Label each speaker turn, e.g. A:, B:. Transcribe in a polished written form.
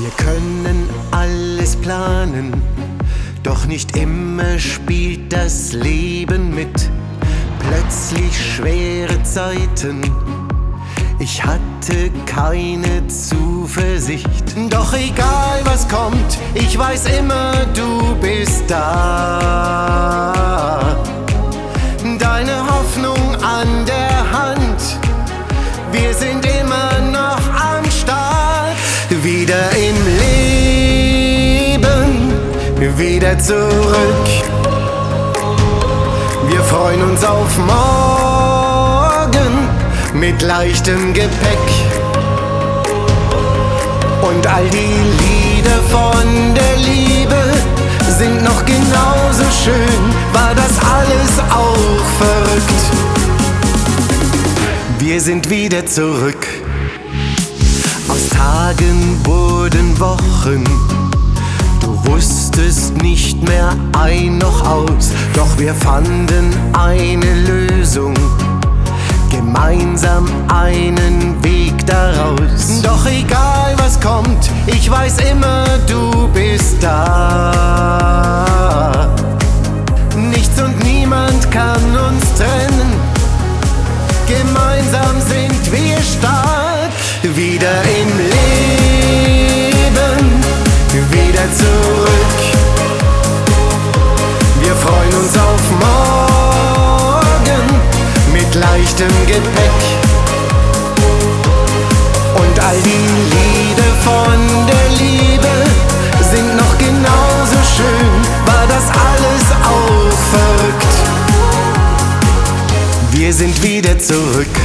A: Wir können alles planen, doch nicht immer spielt das Leben mit. Plötzlich schwere Zeiten, ich hatte keine Zuversicht. Doch egal was kommt, ich weiß immer, du bist da. Deine Hoffnung an der Hand, wir sind immer noch am Start. Wieder im Leben, wieder zurück. Wir freuen uns auf morgen mit leichtem Gepäck. Und all die Lieder von der Liebe sind noch genauso schön. War das alles auch verrückt? Wir sind wieder zurück. Aus Tagen wurden Wochen. Du wusstest nicht mehr ein noch aus. Doch wir fanden eine Lösung, gemeinsam einen Weg daraus. Doch egal was kommt, ich weiß immer, du bist da. Nichts und niemand kann uns trennen, gemeinsam sind wir stark. Wieder im Leben, wieder zurück. Wir freuen uns auf morgen mit leichtem Gepäck. Und all die Lieder von der Liebe sind noch genauso schön. War das alles auch verrückt? Wir sind wieder zurück.